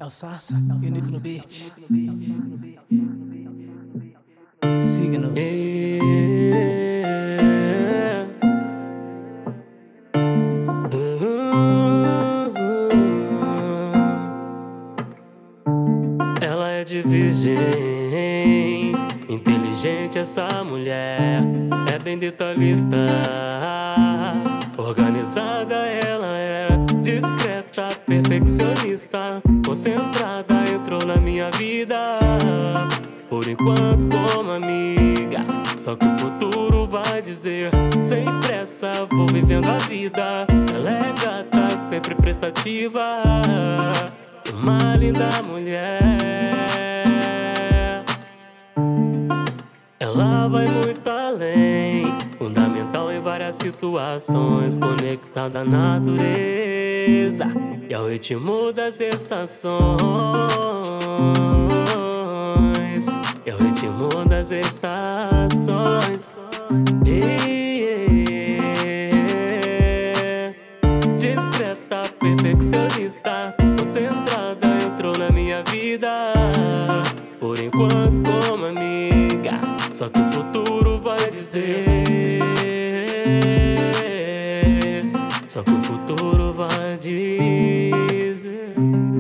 É o Sarsa e o Nico no beat. Signos. Ela é de virgem, inteligente essa mulher, é bem detalhista, organizada ela é, discreta, perfeccionista, concentrada, entrou na minha vida, por enquanto como amiga, só que o futuro vai dizer, sem pressa vou vivendo a vida, ela é gata, sempre prestativa, uma linda mulher. Ela vai muito além, fundamental em várias situações, conectada à natureza e ao ritmo das estações. E ao ritmo das estações. Discreta, perfeccionista, concentrada, entrou na minha vida, por enquanto como amiga, só que o futuro vai dizer, só que o futuro vai dizer.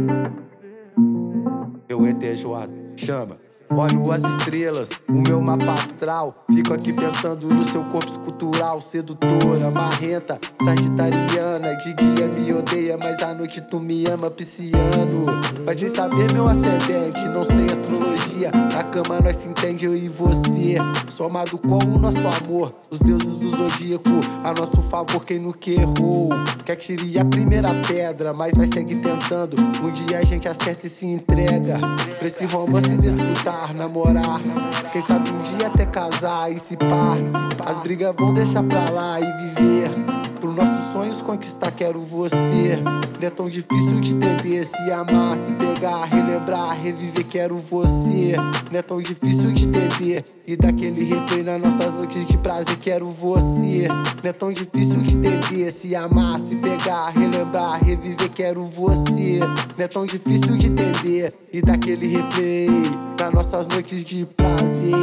Eu entejoado, chama. Olho as estrelas, o meu mapa astral. Fico aqui pensando no seu corpo escultural. Sedutora, marrenta, sagitariana. De dia me odeia, mas à noite tu me ama, pisciano. Mas sem saber meu ascendente, não sei astrologia. Na cama nós se entende, eu e você. Somado com o nosso amor, os deuses do zodíaco a nosso favor, quem nunca errou. Quer que tire a primeira pedra, mas vai seguir tentando. Um dia a gente acerta e se entrega pra esse romance desfrutar, namorar, quem sabe um dia até casar e se pá. As brigas vão deixar pra lá e viver pro nossos sonhos conquistar, quero você. Não é tão difícil de entender, se amar, se pegar, relembrar, reviver, quero você. Não é tão difícil de entender e daquele replay nas nossas noites de prazer, quero você. Não é tão difícil de entender, se amar, se pegar, relembrar, reviver, quero você. Não é tão difícil de entender e daquele replay nas nossas noites de prazer,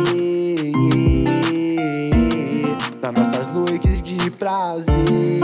nas nossas noites de prazer.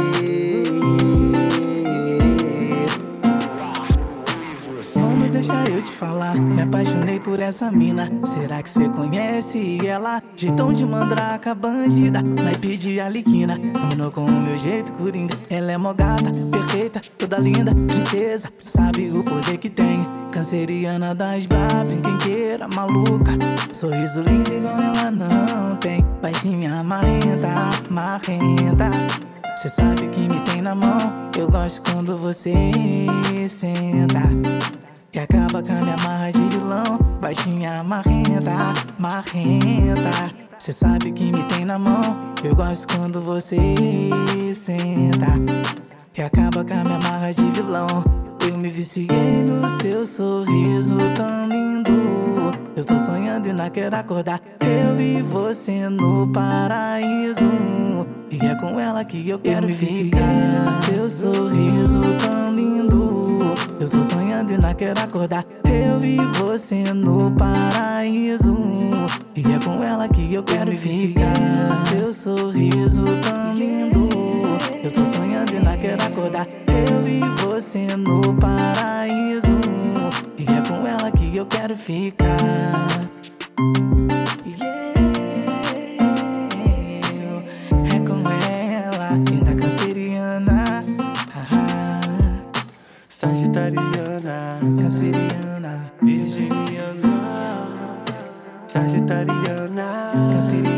Vamos deixar eu te falar, me apaixonei por essa mina. Será que cê conhece ela? Jeitão de mandraca, bandida, naipe de aliquina. Combinou com o meu jeito coringa. Ela é mó gata, perfeita, toda linda, princesa. Sabe o poder que tem, canceriana das brabas, quem queira, maluca. Sorriso lindo igual ela não tem. Baixinha, marrenta, marrenta. Cê sabe que me tem na mão. Eu gosto quando você senta e acaba com a minha marra de vilão. Baixinha, marrenta, marrenta. Cê sabe que me tem na mão. Eu gosto quando você senta e acaba com a minha marra de vilão. Eu me viciei no seu sorriso tão lindo. Eu tô sonhando e não quero acordar. Eu e você no paraíso, e é com ela que eu quero ficar. No seu sorriso tão lindo. Eu tô sonhando e não quero acordar. Eu e você no paraíso, e é com ela que eu quero ficar. No seu sorriso tão lindo. Eu tô sonhando e não quero acordar. Eu e você no paraíso, e é com ela que eu quero ficar. É com ela, linda canceriana, Sagitariana, canceriana, Virginiana, Sagitariana, canceriana.